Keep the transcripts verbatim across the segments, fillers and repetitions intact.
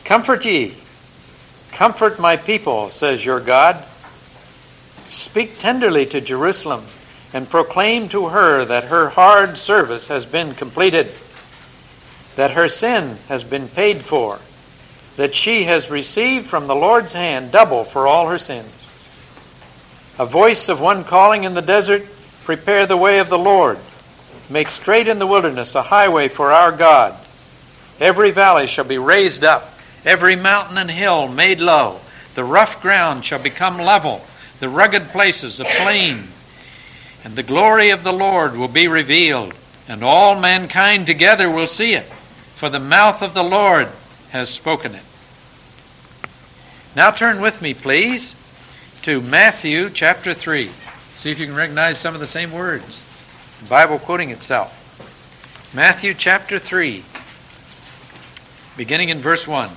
Comfort ye, comfort my people, says your God. Speak tenderly to Jerusalem, and proclaim to her that her hard service has been completed, that her sin has been paid for, that she has received from the Lord's hand double for all her sins. A voice of one calling in the desert, prepare the way of the Lord. Make straight in the wilderness a highway for our God. Every valley shall be raised up, every mountain and hill made low. The rough ground shall become level, the rugged places a plain. And the glory of the Lord will be revealed, and all mankind together will see it, for the mouth of the Lord has spoken it. Now turn with me, please, to Matthew chapter three. See if you can recognize some of the same words. The Bible quoting itself. Matthew chapter three, beginning in verse one.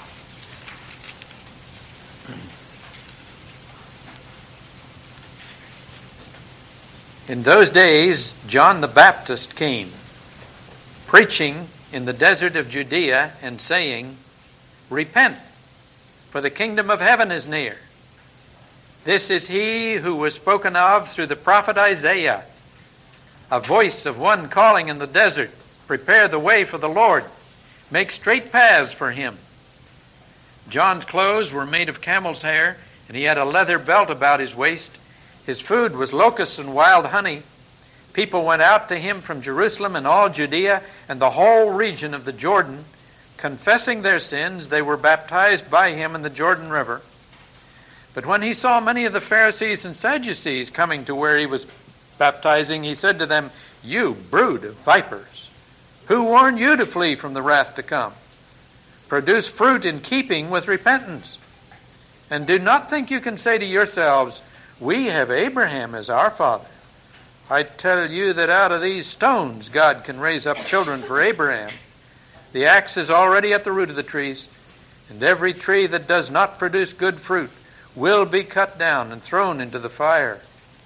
In those days, John the Baptist came, preaching in the desert of Judea and saying, Repent, for the kingdom of heaven is near. This is he who was spoken of through the prophet Isaiah, a voice of one calling in the desert, Prepare the way for the Lord, make straight paths for him. John's clothes were made of camel's hair, and he had a leather belt about his waist. His food was locusts and wild honey. People went out to him from Jerusalem and all Judea and the whole region of the Jordan. Confessing their sins, they were baptized by him in the Jordan River. But when he saw many of the Pharisees and Sadducees coming to where he was baptizing, he said to them, You brood of vipers, who warned you to flee from the wrath to come? Produce fruit in keeping with repentance. And do not think you can say to yourselves, We have Abraham as our father. I tell you that out of these stones God can raise up children for Abraham. The axe is already at the root of the trees, and every tree that does not produce good fruit will be cut down and thrown into the fire.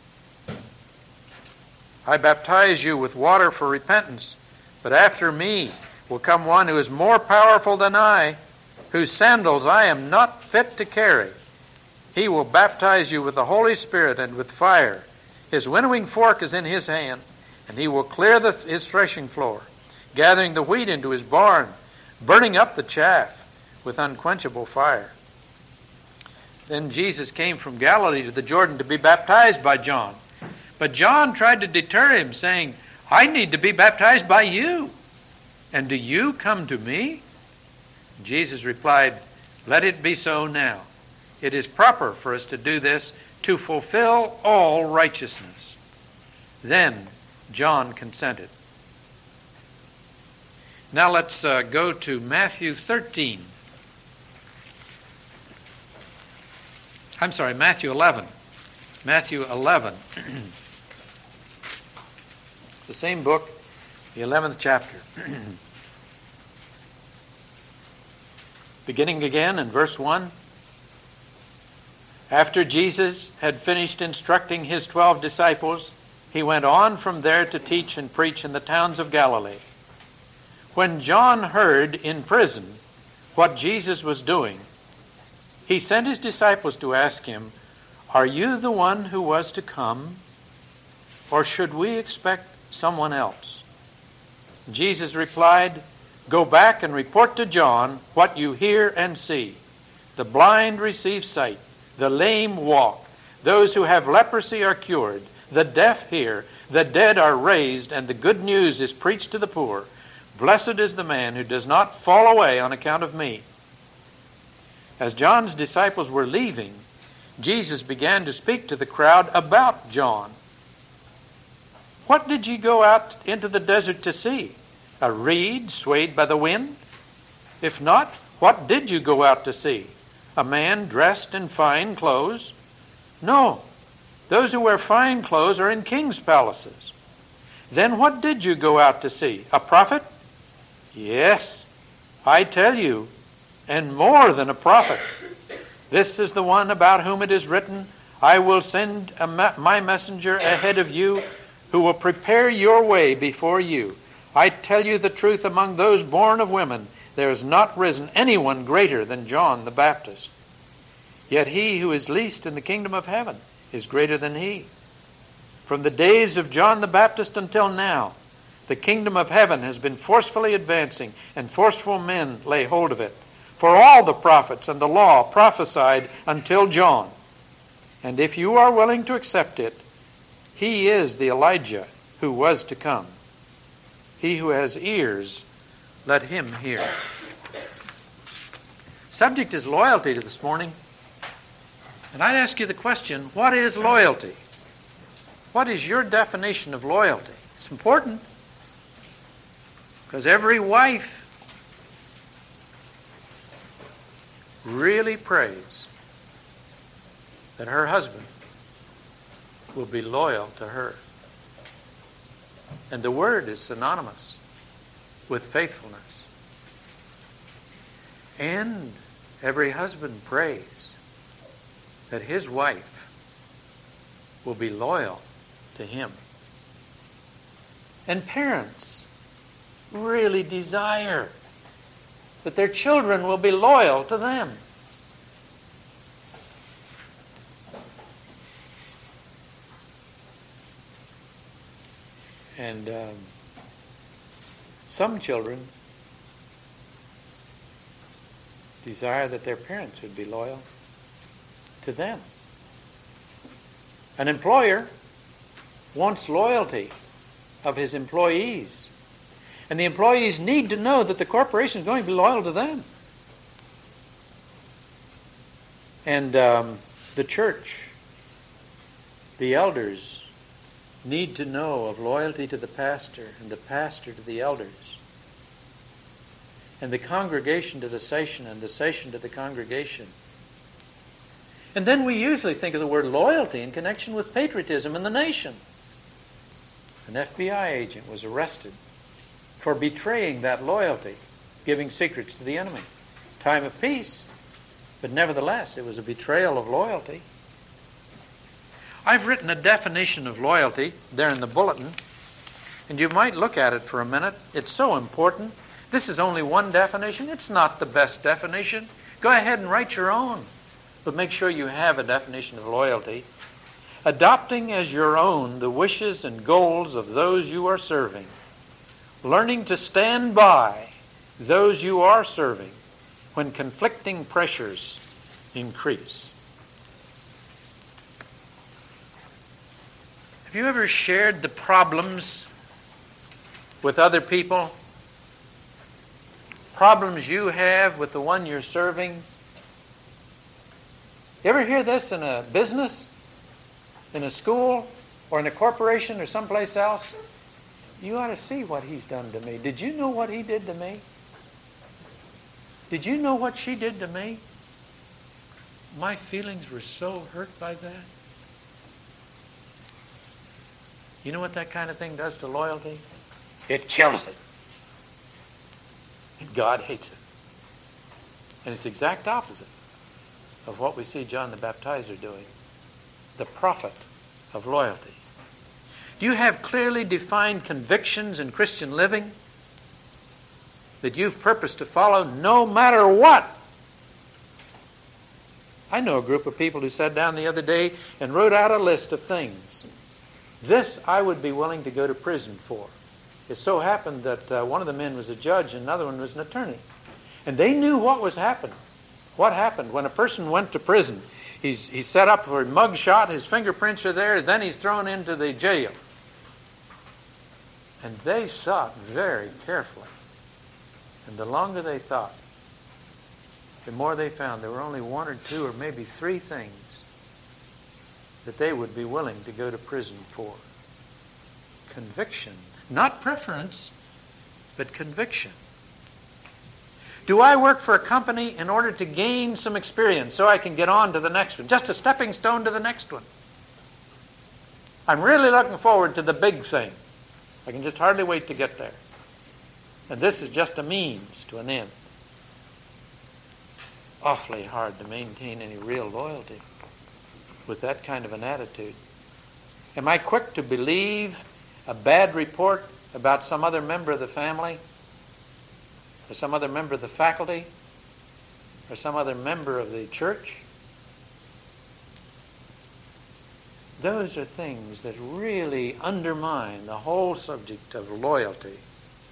I baptize you with water for repentance, but after me will come one who is more powerful than I, whose sandals I am not fit to carry. He will baptize you with the Holy Spirit and with fire. His winnowing fork is in his hand, and he will clear the, his threshing floor, gathering the wheat into his barn, burning up the chaff with unquenchable fire. Then Jesus came from Galilee to the Jordan to be baptized by John. But John tried to deter him, saying, I need to be baptized by you, and do you come to me? Jesus replied, Let it be so now. It is proper for us to do this to fulfill all righteousness. Then John consented. Now let's uh, go to Matthew thirteen. I'm sorry, Matthew eleven. Matthew eleven. The same book, the eleventh chapter. Beginning again in verse one. After Jesus had finished instructing his twelve disciples, he went on from there to teach and preach in the towns of Galilee. When John heard in prison what Jesus was doing, he sent his disciples to ask him, Are you the one who was to come, or should we expect someone else? Jesus replied, Go back and report to John what you hear and see. The blind receive sight. The lame walk. Those who have leprosy are cured. The deaf hear. The dead are raised, and the good news is preached to the poor. Blessed is the man who does not fall away on account of me. As John's disciples were leaving, Jesus began to speak to the crowd about John. What did ye go out into the desert to see? A reed swayed by the wind? If not, what did you go out to see? A man dressed in fine clothes? No, those who wear fine clothes are in king's palaces. Then what did you go out to see? A prophet? Yes, I tell you, and more than a prophet. This is the one about whom it is written, I will send a me- my messenger ahead of you who will prepare your way before you. I tell you the truth, among those born of women, there has not risen anyone greater than John the Baptist. Yet he who is least in the kingdom of heaven is greater than he. From the days of John the Baptist until now, the kingdom of heaven has been forcefully advancing, and forceful men lay hold of it. For all the prophets and the law prophesied until John. And if you are willing to accept it, he is the Elijah who was to come. He who has ears, let him hear. Subject is loyalty to this morning. And I'd ask you the question, what is loyalty? What is your definition of loyalty? It's important, because every wife really prays that her husband will be loyal to her. And the word is synonymous with faithfulness. And every husband prays that his wife will be loyal to him. And parents really desire that their children will be loyal to them. And um, some children desire that their parents would be loyal to them. An employer wants loyalty of his employees. And the employees need to know that the corporation is going to be loyal to them. And um, the church, the elders, need to know of loyalty to the pastor, and the pastor to the elders, and the congregation to the session, and the session to the congregation. And then we usually think of the word loyalty in connection with patriotism in the nation. An F B I agent was arrested for betraying that loyalty, giving secrets to the enemy. Time of peace, but nevertheless it was a betrayal of loyalty. I've written a definition of loyalty there in the bulletin, and you might look at it for a minute. It's so important. This is only one definition. It's not the best definition. Go ahead and write your own, but make sure you have a definition of loyalty. Adopting as your own the wishes and goals of those you are serving. Learning to stand by those you are serving when conflicting pressures increase. Have you ever shared the problems with other people? Problems you have with the one you're serving? You ever hear this in a business, in a school, or in a corporation, or someplace else? You ought to see what he's done to me. Did you know what he did to me? Did you know what she did to me? My feelings were so hurt by that. You know what that kind of thing does to loyalty? It kills it. And God hates it. And it's the exact opposite of what we see John the Baptizer doing. The prophet of loyalty. Do you have clearly defined convictions in Christian living that you've purposed to follow no matter what? I know a group of people who sat down the other day and wrote out a list of things. This I would be willing to go to prison for. It so happened that uh, one of the men was a judge and another one was an attorney. And they knew what was happening. What happened when a person went to prison? He's, he's set up for a mug shot, his fingerprints are there, then he's thrown into the jail. And they thought very carefully. And the longer they thought, the more they found there were only one or two or maybe three things that they would be willing to go to prison for. Conviction. Not preference, but conviction. Do I work for a company in order to gain some experience so I can get on to the next one? Just a stepping stone to the next one. I'm really looking forward to the big thing. I can just hardly wait to get there. And this is just a means to an end. Awfully hard to maintain any real loyalty with that kind of an attitude. Am I quick to believe a bad report about some other member of the family or some other member of the faculty, or some other member of the church. Those are things that really undermine the whole subject of loyalty.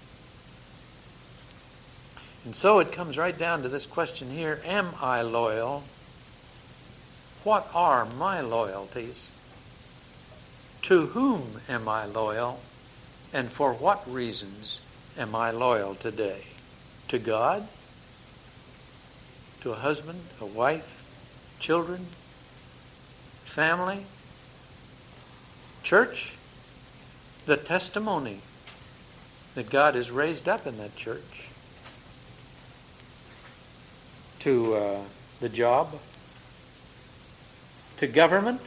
And so it comes right down to this question here, am I loyal? What are my loyalties? To whom am I loyal? And for what reasons am I loyal today? To God? To a husband, a wife, children, family, church? The testimony that God has raised up in that church? To uh, the job? To government?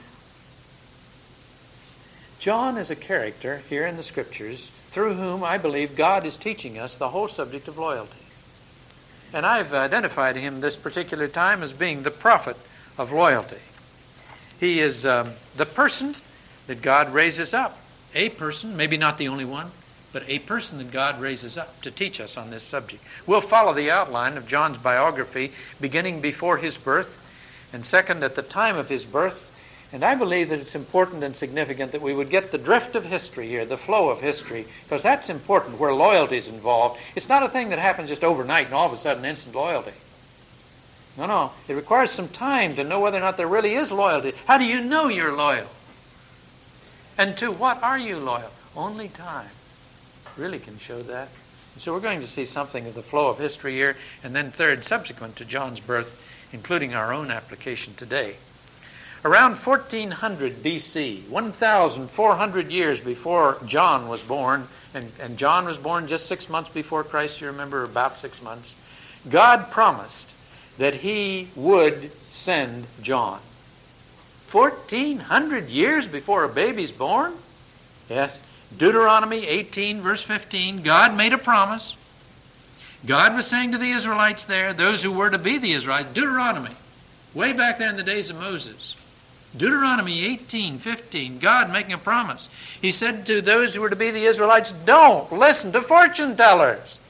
John is a character here in the Scriptures through whom I believe God is teaching us the whole subject of loyalty. And I've identified him this particular time as being the prophet of loyalty. He is um, the person that God raises up. A person, maybe not the only one, but a person that God raises up to teach us on this subject. We'll follow the outline of John's biography beginning before his birth, and second at the time of his birth. And I believe that it's important and significant that we would get the drift of history here, the flow of history, because that's important where loyalty is involved. It's not a thing that happens just overnight and all of a sudden instant loyalty. No, no. It requires some time to know whether or not there really is loyalty. How do you know you're loyal? And to what are you loyal? Only time really can show that. And so we're going to see something of the flow of history here, and then third, subsequent to John's birth, including our own application today. Around fourteen hundred B C, one thousand four hundred years before John was born, and, and John was born just six months before Christ, you remember, about six months, God promised that he would send John. fourteen hundred years before a baby's born? Yes. Deuteronomy eighteen, verse fifteen, God made a promise. God was saying to the Israelites there, those who were to be the Israelites, Deuteronomy, way back there in the days of Moses. Deuteronomy eighteen, fifteen, God making a promise. He said to those who were to be the Israelites, don't listen to fortune tellers.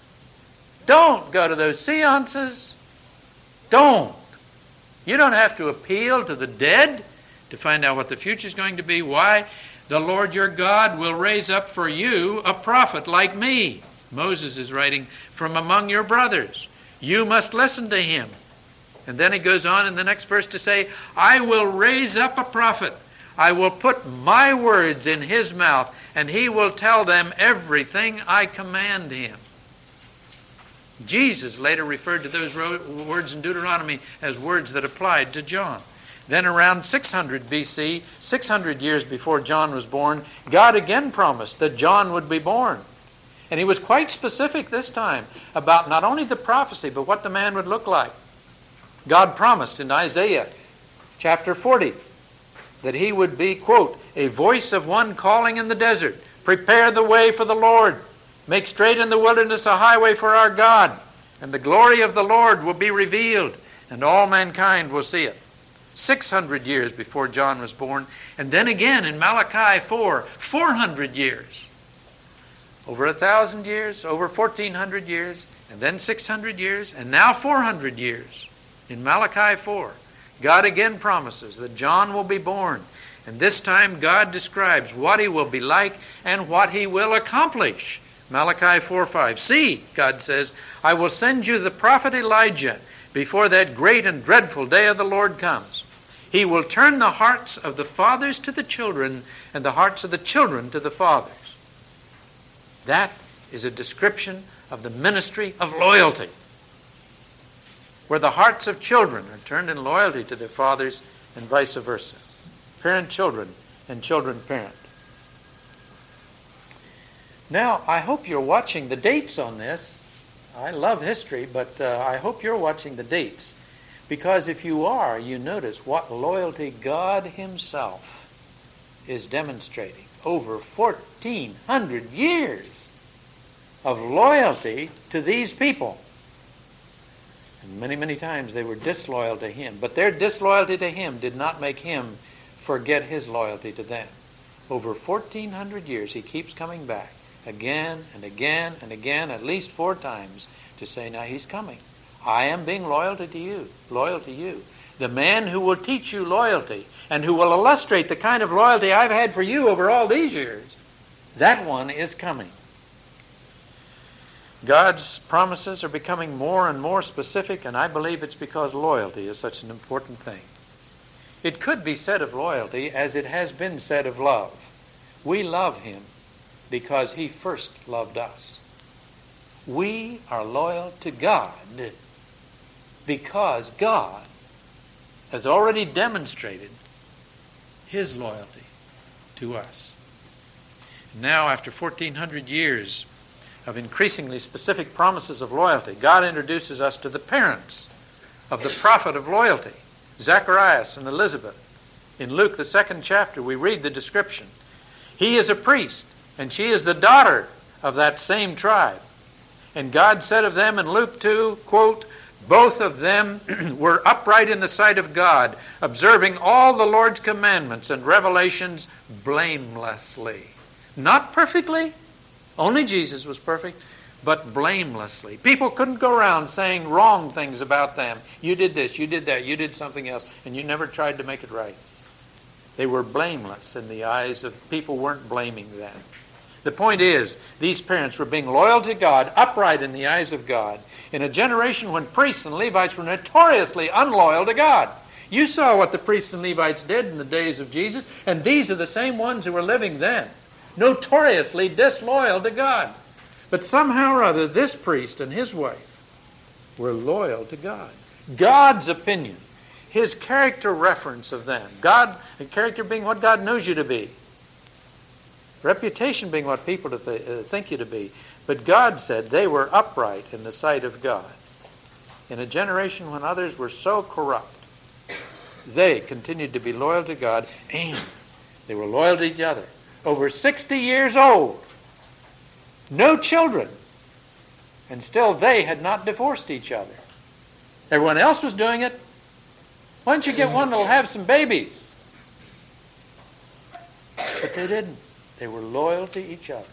Don't go to those seances. Don't. You don't have to appeal to the dead to find out what the future is going to be. Why? The Lord your God will raise up for you a prophet like me. Moses is writing, from among your brothers. You must listen to him. And then he goes on in the next verse to say, I will raise up a prophet. I will put my words in his mouth, and he will tell them everything I command him. Jesus later referred to those words in Deuteronomy as words that applied to John. Then around six hundred B C, six hundred years before John was born, God again promised that John would be born. And he was quite specific this time about not only the prophecy, but what the man would look like. God promised in Isaiah chapter forty that he would be, quote, a voice of one calling in the desert, prepare the way for the Lord, make straight in the wilderness a highway for our God, and the glory of the Lord will be revealed, and all mankind will see it. six hundred years before John was born, and then again in Malachi four, four hundred years. Over a thousand years, over fourteen hundred years, and then six hundred years, and now four hundred years. In Malachi four, God again promises that John will be born, and this time God describes what he will be like and what he will accomplish. Malachi four five, see, God says, I will send you the prophet Elijah before that great and dreadful day of the Lord comes. He will turn the hearts of the fathers to the children and the hearts of the children to the fathers. That is a description of the ministry of loyalty, where the hearts of children are turned in loyalty to their fathers and vice versa. Parent children and children parent. Now, I hope you're watching the dates on this. I love history, but uh, I hope you're watching the dates. Because if you are, you notice what loyalty God himself is demonstrating. Over fourteen hundred years of loyalty to these people. And many, many times they were disloyal to him. But their disloyalty to him did not make him forget his loyalty to them. Over fourteen hundred years he keeps coming back again and again and again, at least four times, to say, now he's coming. I am being loyal to you, loyal to you. The man who will teach you loyalty and who will illustrate the kind of loyalty I've had for you over all these years, that one is coming. God's promises are becoming more and more specific, and I believe it's because loyalty is such an important thing. It could be said of loyalty as it has been said of love. We love him because he first loved us. We are loyal to God because God has already demonstrated his loyalty to us. Now, after fourteen hundred years of increasingly specific promises of loyalty, God introduces us to the parents of the prophet of loyalty, Zacharias and Elizabeth. In Luke, the second chapter, we read the description. He is a priest, and she is the daughter of that same tribe. And God said of them in Luke two, quote, both of them were upright in the sight of God, observing all the Lord's commandments and revelations blamelessly. Not perfectly. Only Jesus was perfect, but blamelessly. People couldn't go around saying wrong things about them. You did this, you did that, you did something else, and you never tried to make it right. They were blameless in the eyes of people who weren't blaming them. The point is, these parents were being loyal to God, upright in the eyes of God, in a generation when priests and Levites were notoriously unloyal to God. You saw what the priests and Levites did in the days of Jesus, and these are the same ones who were living then, notoriously disloyal to God. But somehow or other, this priest and his wife were loyal to God. God's opinion, his character reference of them, God, the character being what God knows you to be, reputation being what people to th- uh, think you to be. But God said they were upright in the sight of God. In a generation when others were so corrupt, they continued to be loyal to God, and they were loyal to each other. Over sixty years old, no children, and still they had not divorced each other. Everyone else was doing it. Why don't you get one that'll have some babies? But they didn't. They were loyal to each other.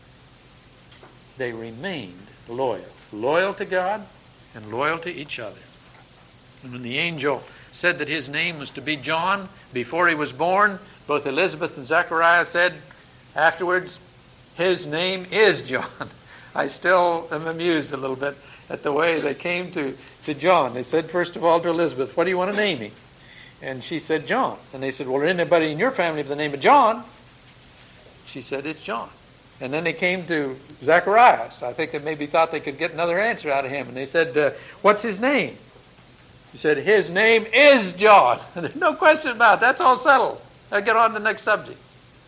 They remained loyal. Loyal to God and loyal to each other. And when the angel said that his name was to be John before he was born, both Elizabeth and Zechariah said afterwards, his name is John. I still am amused a little bit at the way they came to, to John. They said, first of all, to Elizabeth, what do you want to name him? And she said, John. And they said, well, is anybody in your family with the name of John? She said, it's John. And then they came to Zacharias. I think they maybe thought they could get another answer out of him. And they said, uh, what's his name? He said, his name is John. There's no question about it. That's all settled. I'll get on to the next subject.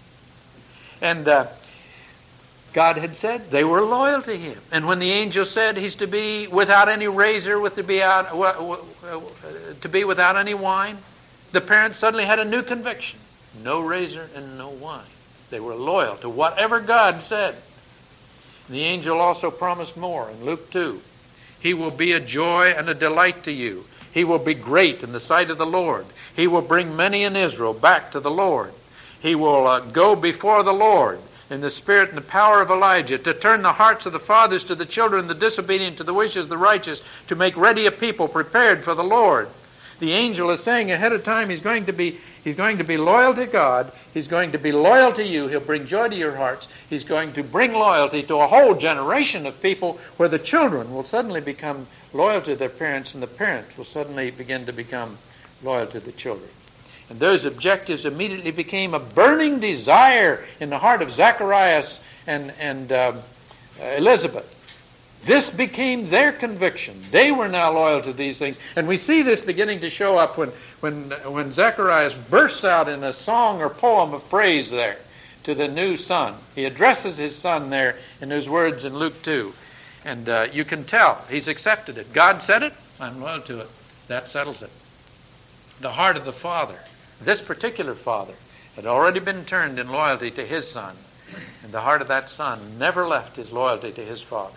And uh, God had said they were loyal to him. And when the angel said he's to be without any razor, with to be out, uh, uh, to be without any wine, the parents suddenly had a new conviction. No razor and no wine. They were loyal to whatever God said. And the angel also promised more in Luke two. He will be a joy and a delight to you. He will be great in the sight of the Lord. He will bring many in Israel back to the Lord. He will uh, go before the Lord in the spirit and the power of Elijah, to turn the hearts of the fathers to the children, the disobedient to the wishes of the righteous, to make ready a people prepared for the Lord. The angel is saying ahead of time he's going to be he's going to be loyal to God. He's going to be loyal to you. He'll bring joy to your hearts. He's going to bring loyalty to a whole generation of people where the children will suddenly become loyal to their parents and the parents will suddenly begin to become loyal to the children. And those objectives immediately became a burning desire in the heart of Zacharias and, and um, Elizabeth. This became their conviction. They were now loyal to these things. And we see this beginning to show up when, when, when Zacharias bursts out in a song or poem of praise there to the new son. He addresses his son there in those words in Luke two. And uh, you can tell he's accepted it. God said it, I'm loyal to it. That settles it. The heart of the father, this particular father, had already been turned in loyalty to his son. And the heart of that son never left his loyalty to his father.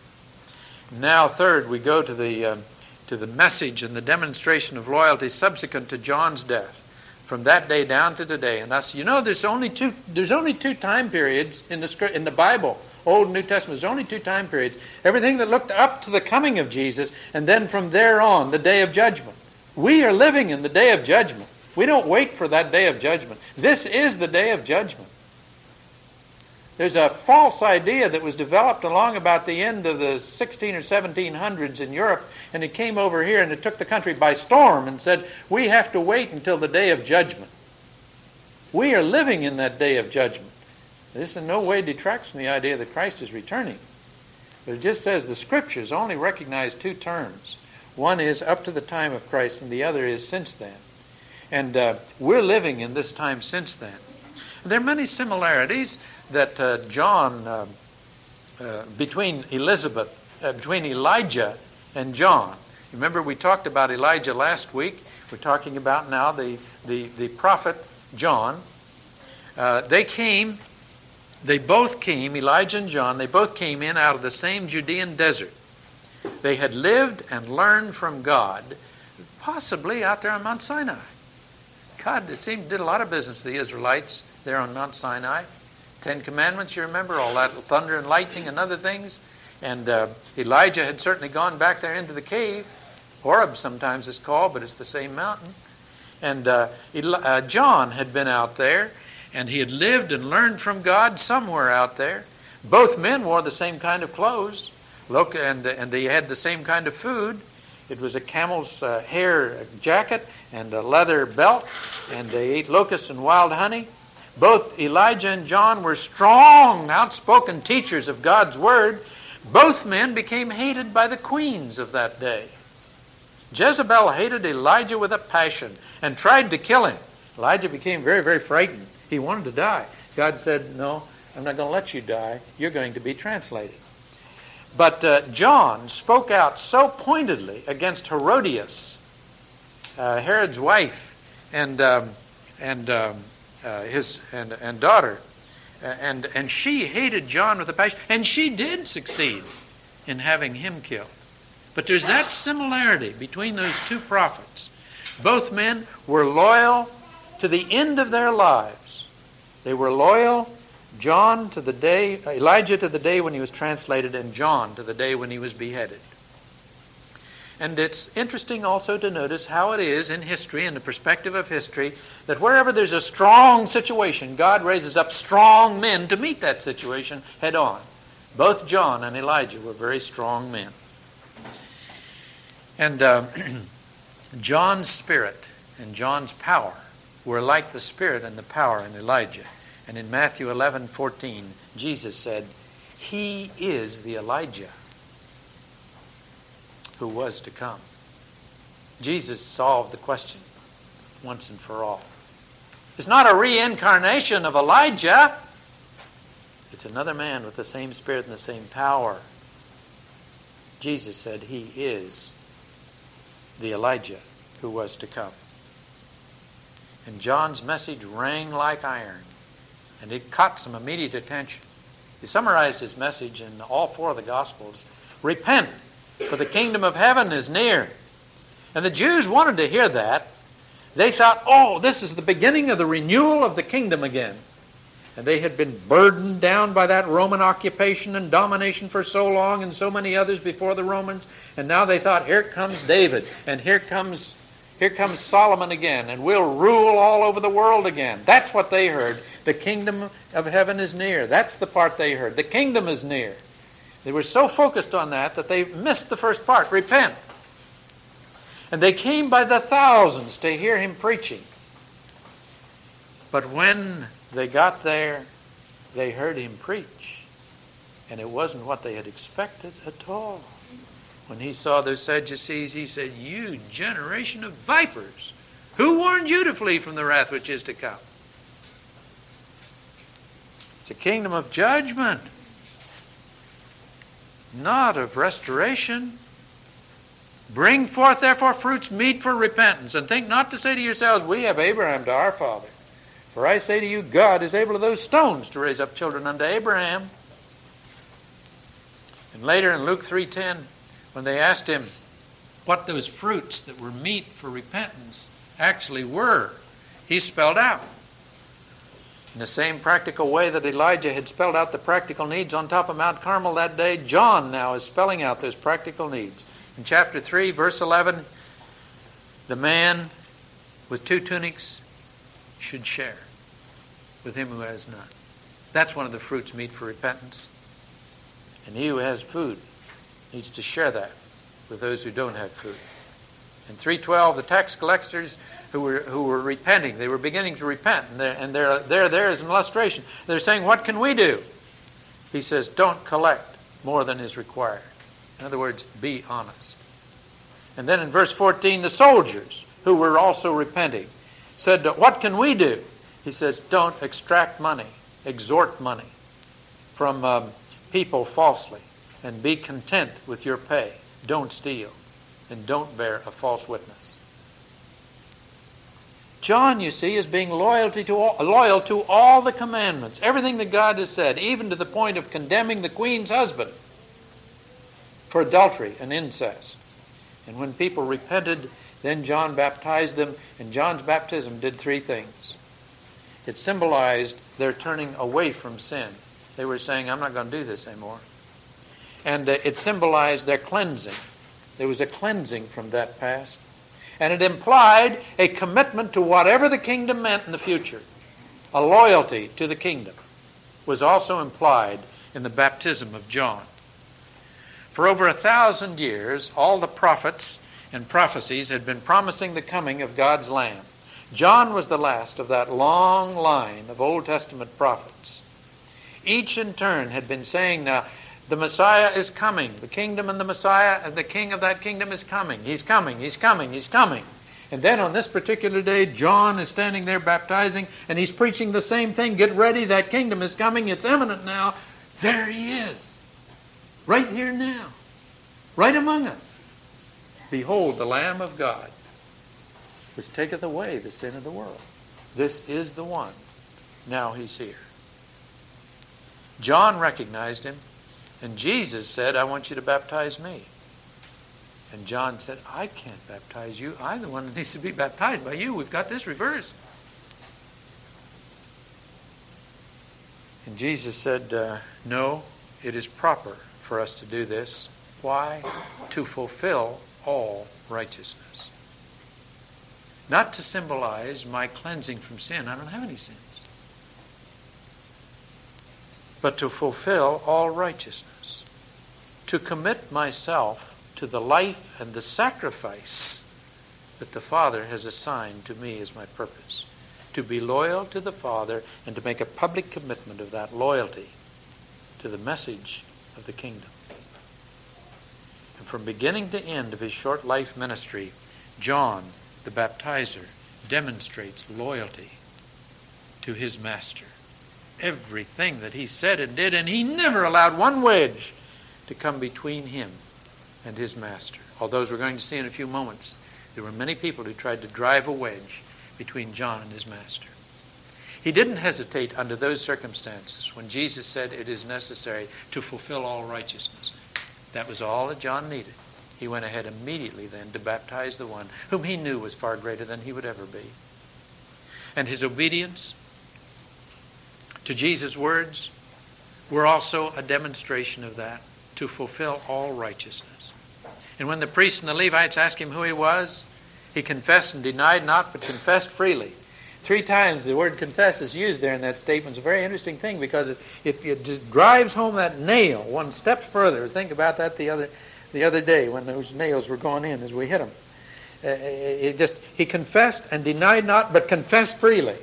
Now, third, we go to the uh, to the message and the demonstration of loyalty subsequent to John's death, from that day down to today. And thus, you know, there's only two there's only two time periods in the script, in the Bible Old and New Testament. There's only two time periods. Everything that looked up to the coming of Jesus, and then from there on, the day of judgment. We are living in the day of judgment. We don't wait for that day of judgment. This is the day of judgment. There's a false idea that was developed along about the end of the sixteen or seventeen hundreds in Europe, and it came over here and it took the country by storm and said, we have to wait until the day of judgment. We are living in that day of judgment. This in no way detracts from the idea that Christ is returning. But it just says the Scriptures only recognize two terms. One is up to the time of Christ, and the other is since then. And uh, we're living in this time since then. And there are many similarities that uh, John, uh, uh, between Elizabeth, uh, between Elijah and John. Remember, we talked about Elijah last week. We're talking about now the, the, the prophet John. Uh, they came, they both came, Elijah and John, they both came in out of the same Judean desert. They had lived and learned from God, possibly out there on Mount Sinai. God, it seemed, did a lot of business to the Israelites there on Mount Sinai. Ten Commandments, you remember, all that thunder and lightning and other things. And uh, Elijah had certainly gone back there into the cave. Horeb sometimes is called, but it's the same mountain. And uh, Eli- uh, John had been out there, and he had lived and learned from God somewhere out there. Both men wore the same kind of clothes, look, and, and they had the same kind of food. It was a camel's uh, hair jacket and a leather belt, and they ate locusts and wild honey. Both Elijah and John were strong, outspoken teachers of God's Word. Both men became hated by the queens of that day. Jezebel hated Elijah with a passion and tried to kill him. Elijah became very, very frightened. He wanted to die. God said, no, I'm not going to let you die. You're going to be translated. But uh, John spoke out so pointedly against Herodias, uh, Herod's wife, and um, and um, uh, his and, and daughter, uh, and and she hated John with a passion, and she did succeed in having him killed. But there's that similarity between those two prophets. Both men were loyal to the end of their lives. They were loyal. John to the day, Elijah to the day when he was translated, and John to the day when he was beheaded. And it's interesting also to notice how it is in history, in the perspective of history, that wherever there's a strong situation, God raises up strong men to meet that situation head on. Both John and Elijah were very strong men. And uh, John's spirit and John's power were like the spirit and the power in Elijah. And in Matthew eleven fourteen, Jesus said, he is the Elijah who was to come. Jesus solved the question once and for all. It's not a reincarnation of Elijah. It's another man with the same spirit and the same power. Jesus said he is the Elijah who was to come. And John's message rang like iron. And it caught some immediate attention. He summarized his message in all four of the Gospels. Repent, for the kingdom of heaven is near. And the Jews wanted to hear that. They thought, oh, this is the beginning of the renewal of the kingdom again. And they had been burdened down by that Roman occupation and domination for so long, and so many others before the Romans. And now they thought, here comes David, and here comes Here comes Solomon again, and we'll rule all over the world again. That's what they heard. The kingdom of heaven is near. That's the part they heard. The kingdom is near. They were so focused on that that they missed the first part, repent. And they came by the thousands to hear him preaching. But when they got there, they heard him preach. And it wasn't what they had expected at all. When he saw the Sadducees, he said, you generation of vipers, who warned you to flee from the wrath which is to come? It's a kingdom of judgment, not of restoration. Bring forth therefore fruits meet for repentance, and think not to say to yourselves, we have Abraham to our father. For I say to you, God is able of those stones to raise up children unto Abraham. And later in Luke three ten, when they asked him what those fruits that were meet for repentance actually were, he spelled out. In the same practical way that Elijah had spelled out the practical needs on top of Mount Carmel that day, John now is spelling out those practical needs. In chapter three, verse eleven, the man with two tunics should share with him who has none. That's one of the fruits meet for repentance. And he who has food needs to share that with those who don't have food. In three twelve, the tax collectors who were who were repenting, they were beginning to repent, and they're, and they're, they're there as an illustration. They're saying, what can we do? He says, don't collect more than is required. In other words, be honest. And then in verse fourteen, the soldiers who were also repenting said, what can we do? He says, don't extract money, extort money from um, people falsely, and be content with your pay. Don't steal, and don't bear a false witness. John, you see, is being loyalty to all, loyal to all the commandments, everything that God has said, even to the point of condemning the queen's husband for adultery and incest. And when people repented, then John baptized them, and John's baptism did three things. It symbolized their turning away from sin. They were saying, I'm not going to do this anymore. And uh, it symbolized their cleansing. There was a cleansing from that past. And it implied a commitment to whatever the kingdom meant in the future. A loyalty to the kingdom was also implied in the baptism of John. For over a thousand years, all the prophets and prophecies had been promising the coming of God's Lamb. John was the last of that long line of Old Testament prophets. Each in turn had been saying, now, the Messiah is coming. The kingdom and the Messiah and the king of that kingdom is coming. He's coming, he's coming, he's coming. And then on this particular day, John is standing there baptizing, and he's preaching the same thing. Get ready, that kingdom is coming. It's imminent now. There he is. Right here now. Right among us. Behold, the Lamb of God, which taketh away the sin of the world. This is the one. Now he's here. John recognized him. And Jesus said, I want you to baptize me. And John said, I can't baptize you. I'm the one that needs to be baptized by you. We've got this reversed. And Jesus said, uh, no, it is proper for us to do this. Why? To fulfill all righteousness. Not to symbolize my cleansing from sin. I don't have any sins. But to fulfill all righteousness, to commit myself to the life and the sacrifice that the Father has assigned to me as my purpose, to be loyal to the Father and to make a public commitment of that loyalty to the message of the kingdom. And from beginning to end of his short life ministry, John, the baptizer, demonstrates loyalty to his master. Everything that he said and did, and he never allowed one wedge to come between him and his master. Although, as we're going to see in a few moments, there were many people who tried to drive a wedge between John and his master. He didn't hesitate under those circumstances when Jesus said it is necessary to fulfill all righteousness. That was all that John needed. He went ahead immediately then to baptize the one whom he knew was far greater than he would ever be. And his obedience to Jesus' words were also a demonstration of that, to fulfill all righteousness. And when the priests and the Levites asked him who he was, he confessed and denied not, but confessed freely. Three times the word confess is used there in that statement. It's a very interesting thing because it, it just drives home that nail one step further. Think about that the other the other day when those nails were going in as we hit them. Uh, it just he confessed and denied not, but confessed freely.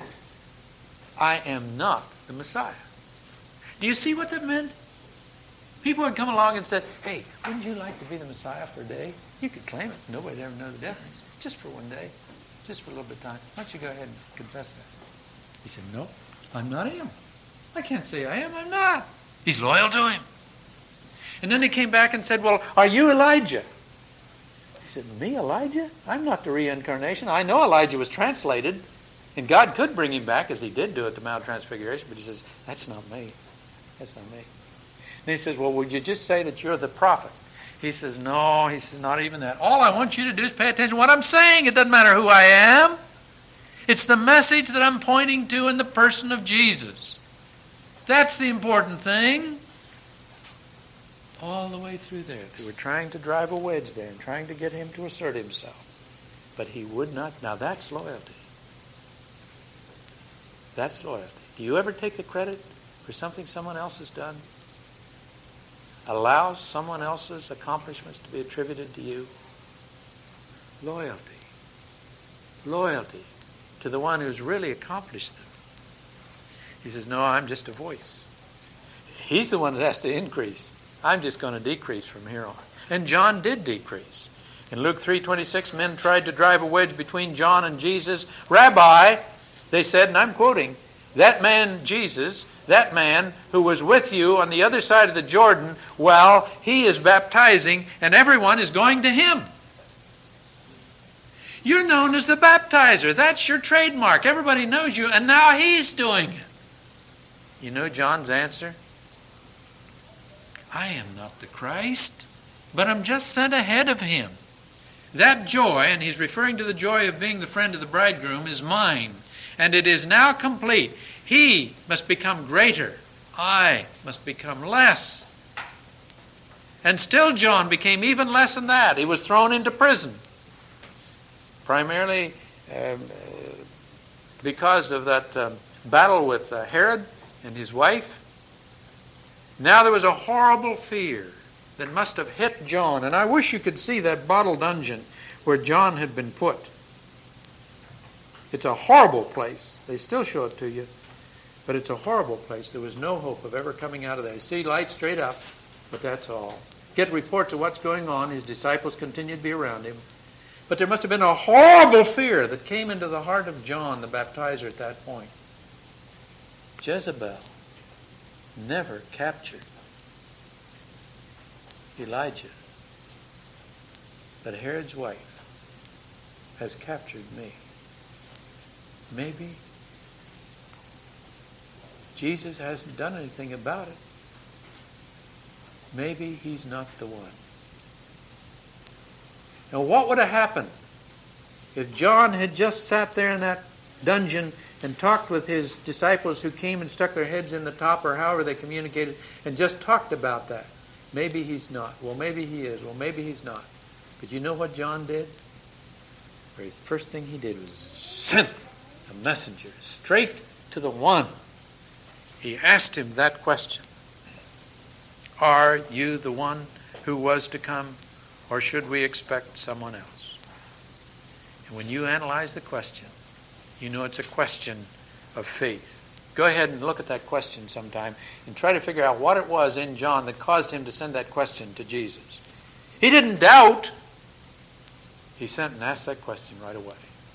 I am not the Messiah. Do you see what that meant? People would come along and said, hey, wouldn't you like to be the Messiah for a day? You could claim it. Nobody would ever know the difference. Just for one day. Just for a little bit of time. Why don't you go ahead and confess that? He said, no, I'm not him. I can't say I am. I'm not. He's loyal to him. And then he came back and said, well, are you Elijah? He said, me, Elijah? I'm not the reincarnation. I know Elijah was translated. And God could bring him back, as he did do at the Mount of Transfiguration, but he says, that's not me. That's not me. And he says, well, would you just say that you're the prophet? He says, no. He says, not even that. All I want you to do is pay attention to what I'm saying. It doesn't matter who I am. It's the message that I'm pointing to in the person of Jesus. That's the important thing. All the way through there, they were trying to drive a wedge there and trying to get him to assert himself. But he would not. Now that's loyalty. That's loyalty. Do you ever take the credit for something someone else has done? Allow someone else's accomplishments to be attributed to you? Loyalty. Loyalty to the one who's really accomplished them. He says, no, I'm just a voice. He's the one that has to increase. I'm just going to decrease from here on. And John did decrease. In Luke three twenty-six, men tried to drive a wedge between John and Jesus. Rabbi, they said, and I'm quoting, that man Jesus, that man who was with you on the other side of the Jordan, well, he is baptizing and everyone is going to him. You're known as the baptizer. That's your trademark. Everybody knows you, and now he's doing it. You know John's answer? I am not the Christ, but I'm just sent ahead of him. That joy, and he's referring to the joy of being the friend of the bridegroom, is mine, and it is now complete. He must become greater. I must become less. And still John became even less than that. He was thrown into prison. Primarily um, uh, because of that um, battle with uh, Herod and his wife. Now there was a horrible fear that must have hit John. And I wish you could see that bottle dungeon where John had been put. It's a horrible place. They still show it to you. But it's a horrible place. There was no hope of ever coming out of there. See light straight up, but that's all. Get reports of what's going on. His disciples continued to be around him. But there must have been a horrible fear that came into the heart of John the baptizer at that point. Jezebel never captured Elijah, but Herod's wife has captured me. Maybe Jesus hasn't done anything about it. Maybe he's not the one. Now, what would have happened if John had just sat there in that dungeon and talked with his disciples who came and stuck their heads in the top, or however they communicated, and just talked about that? Maybe he's not. Well, maybe he is. Well, maybe he's not. But you know what John did? The very first thing he did was sent a messenger straight to the one. He asked him that question. Are you the one who was to come? Or should we expect someone else? And when you analyze the question, you know it's a question of faith. Go ahead and look at that question sometime and try to figure out what it was in John that caused him to send that question to Jesus. He didn't doubt. He sent and asked that question right away.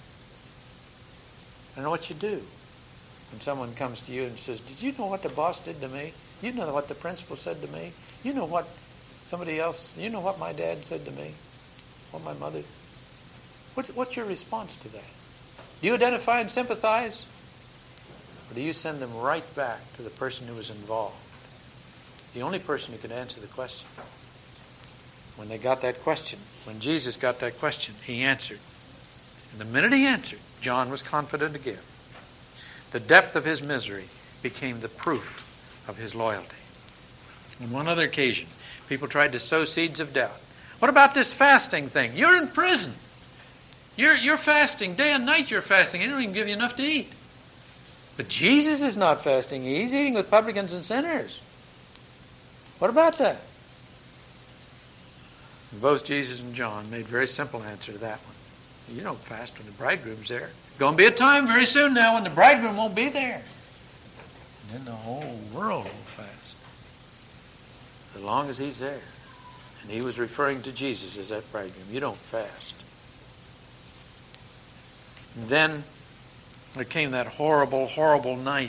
I know what you do when someone comes to you and says, did you know what the boss did to me? You know what the principal said to me? You know what somebody else, you know what my dad said to me? What my mother? What, what's your response to that? Do you identify and sympathize? Or do you send them right back to the person who was involved? The only person who could answer the question. When they got that question, when Jesus got that question, he answered. And the minute he answered, John was confident again. The depth of his misery became the proof of his loyalty. On one other occasion, people tried to sow seeds of doubt. What about this fasting thing? You're in prison. You're, you're fasting. Day and night you're fasting. They don't even give you enough to eat. But Jesus is not fasting. He's eating with publicans and sinners. What about that? And both Jesus and John made a very simple answer to that one. You don't fast when the bridegroom's there. Going to be a time very soon now when the bridegroom won't be there. And then the whole world will fast. As long as he's there. And he was referring to Jesus as that bridegroom. You don't fast. And then there came that horrible, horrible night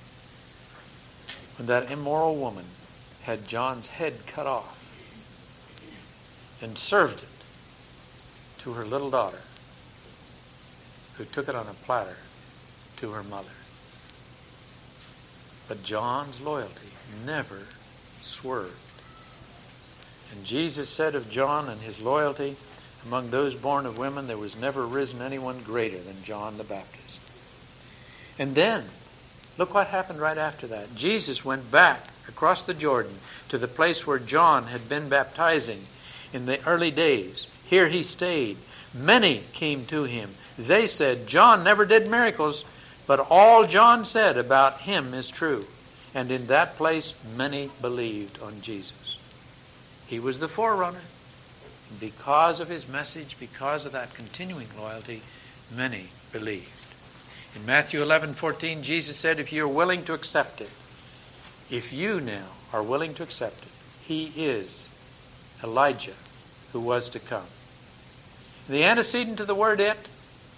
when that immoral woman had John's head cut off and served it to her little daughter, who took it on a platter to her mother. But John's loyalty never swerved. And Jesus said of John and his loyalty, among those born of women, there was never risen anyone greater than John the Baptist. And then, look what happened right after that. Jesus went back across the Jordan to the place where John had been baptizing in the early days. Here he stayed. Many came to him. They said, John never did miracles, but all John said about him is true. And in that place, many believed on Jesus. He was the forerunner. Because of his message, because of that continuing loyalty, many believed. In Matthew eleven fourteen, Jesus said, if you're willing to accept it, if you now are willing to accept it, he is Elijah who was to come. The antecedent to the word it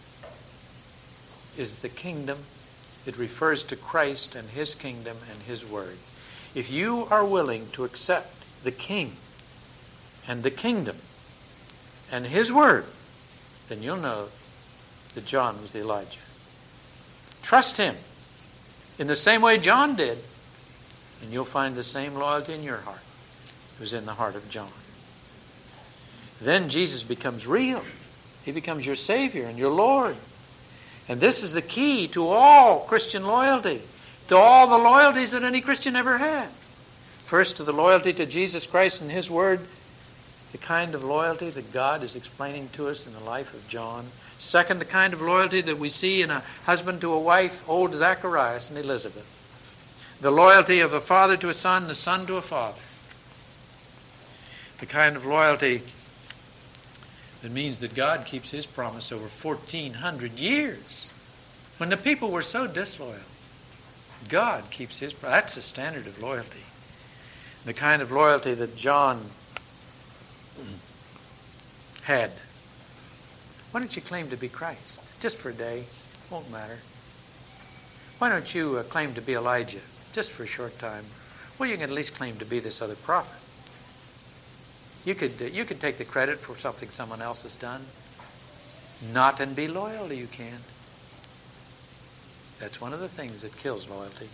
is the kingdom. It refers to Christ and his kingdom and his word. If you are willing to accept the king and the kingdom and his word, then you'll know that John was the Elijah. Trust him in the same way John did, and you'll find the same loyalty in your heart that was in the heart of John. Then Jesus becomes real. He becomes your Savior and your Lord. And this is the key to all Christian loyalty, to all the loyalties that any Christian ever had. First, to the loyalty to Jesus Christ and his word, the kind of loyalty that God is explaining to us in the life of John. Second, the kind of loyalty that we see in a husband to a wife, old Zacharias and Elizabeth. The loyalty of a father to a son, and a son to a father. The kind of loyalty that means that God keeps his promise over fourteen hundred years. When the people were so disloyal, God keeps his promise. That's the standard of loyalty. The kind of loyalty that John had. Why don't you claim to be Christ? Just for a day. Won't matter. Why don't you uh, claim to be Elijah? Just for a short time. Well, you can at least claim to be this other prophet. You could, uh, you could take the credit for something someone else has done. Not and be loyal, you can. That's one of the things that kills loyalty.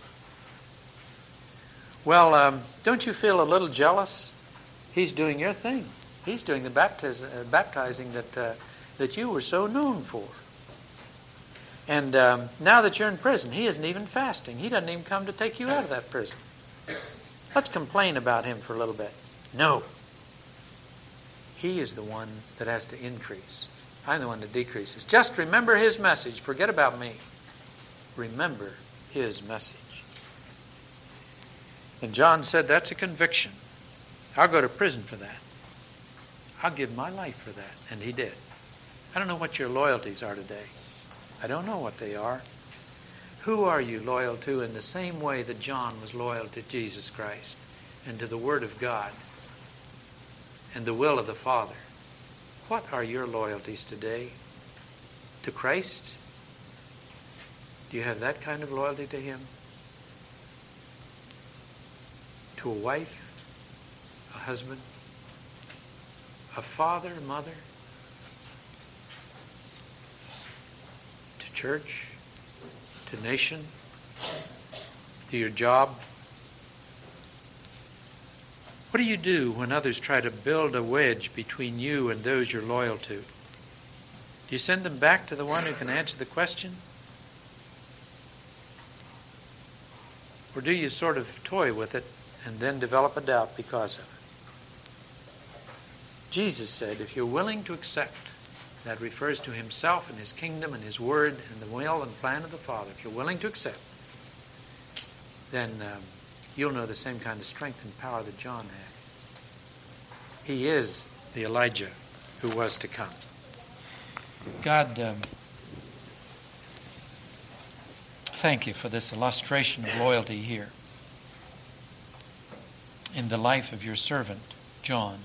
Well, um, don't you feel a little jealous? He's doing your thing. He's doing the baptiz- uh, baptizing that uh, that you were so known for. And um, now that you're in prison, he isn't even fasting. He doesn't even come to take you out of that prison. Let's complain about him for a little bit. No. He is the one that has to increase. I'm the one that decreases. Just remember his message. Forget about me. Remember his message. And John said, that's a conviction. I'll go to prison for that. I'll give my life for that. And he did. I don't know what your loyalties are today. I don't know what they are. Who are you loyal to in the same way that John was loyal to Jesus Christ and to the Word of God and the will of the Father? What are your loyalties today? To Christ? Do you have that kind of loyalty to him? To a wife? A husband? A father, mother? To church? To nation? To your job? What do you do when others try to build a wedge between you and those you're loyal to? Do you send them back to the one who can answer the question? Or do you sort of toy with it and then develop a doubt because of it? Jesus said, if you're willing to accept, that refers to himself and his kingdom and his word and the will and plan of the Father. If you're willing to accept, then um, you'll know the same kind of strength and power that John had. He is the Elijah who was to come. God, um, thank you for this illustration of loyalty here in the life of your servant, John.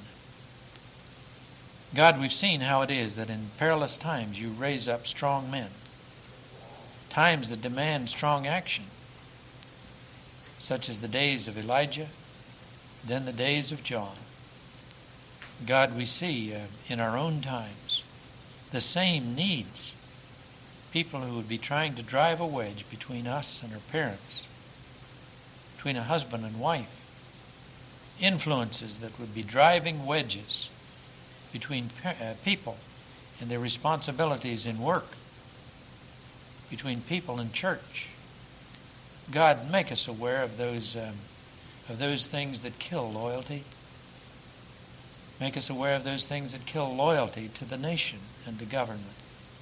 God, we've seen how it is that in perilous times you raise up strong men, times that demand strong action, such as the days of Elijah, then the days of John. God, we see uh, in our own times the same needs, people who would be trying to drive a wedge between us and our parents, between a husband and wife, influences that would be driving wedges between uh, people and their responsibilities in work, between people and church. God, make us aware of those um, of those things that kill loyalty. Make us aware of those things that kill loyalty to the nation and the government.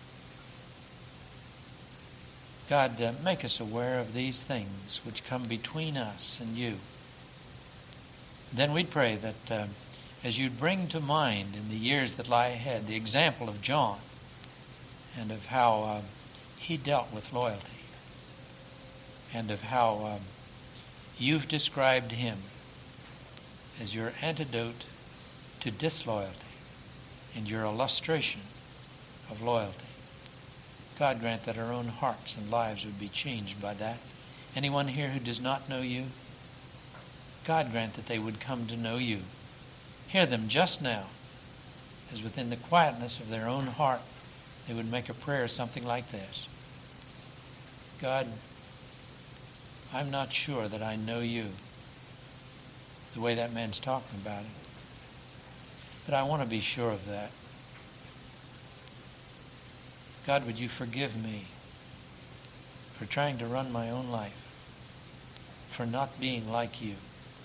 God, uh, make us aware of these things which come between us and you. Then we'd pray that uh, as you'd bring to mind in the years that lie ahead the example of John and of how uh, he dealt with loyalty and of how um, you've described him as your antidote to disloyalty and your illustration of loyalty. God, grant that our own hearts and lives would be changed by that. Anyone here who does not know you, God, grant that they would come to know you. Hear them just now, as within the quietness of their own heart, they would make a prayer something like this. God, I'm not sure that I know you the way that man's talking about it, but I want to be sure of that. God, would you forgive me for trying to run my own life, for not being like you.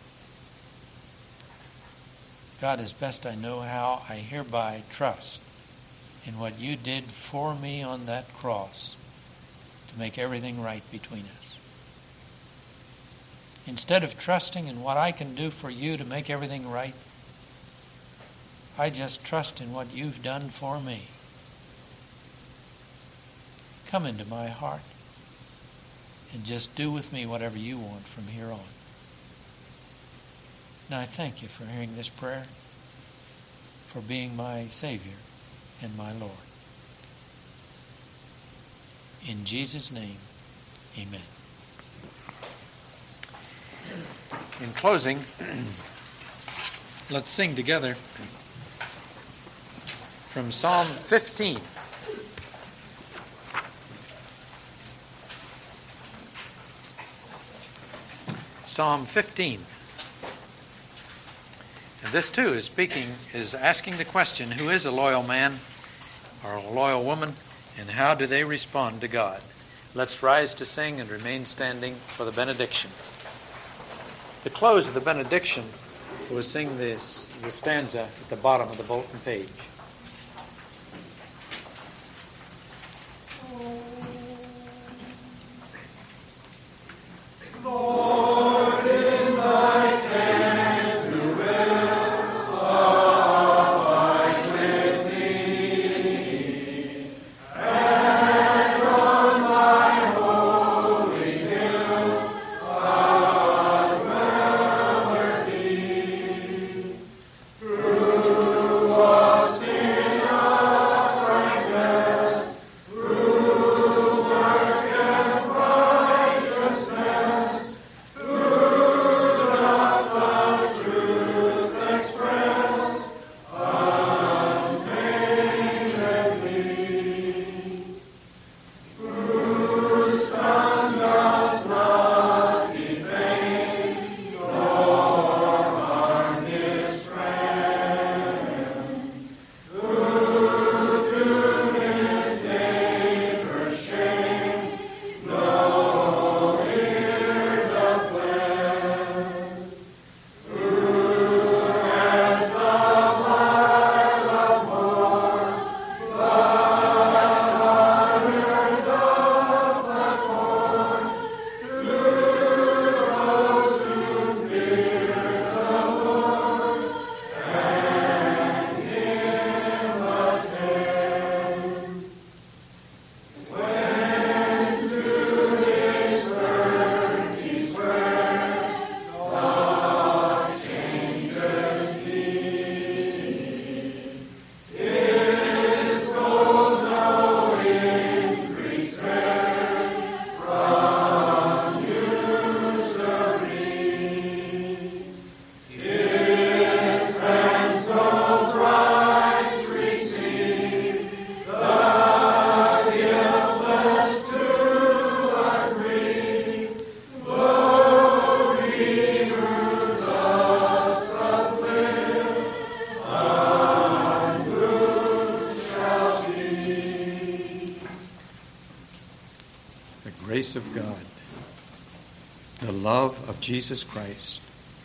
God, as best I know how, I hereby trust in what you did for me on that cross to make everything right between us. Instead of trusting in what I can do for you to make everything right, I just trust in what you've done for me. Come into my heart and just do with me whatever you want from here on. Now I thank you for hearing this prayer, for being my Savior and my Lord. In Jesus' name, amen. In closing, let's sing together from Psalm fifteen. Psalm fifteen. And this too is speaking, is asking the question, who is a loyal man or a loyal woman, and how do they respond to God? Let's rise to sing and remain standing for the benediction. The close of the benediction, we'll sing this, the stanza at the bottom of the bulletin page. Through us grace of God, the love of Jesus Christ,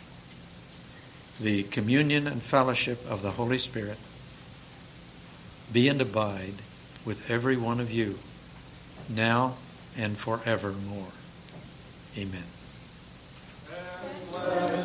the communion and fellowship of the Holy Spirit be and abide with every one of you, now and forevermore. Amen.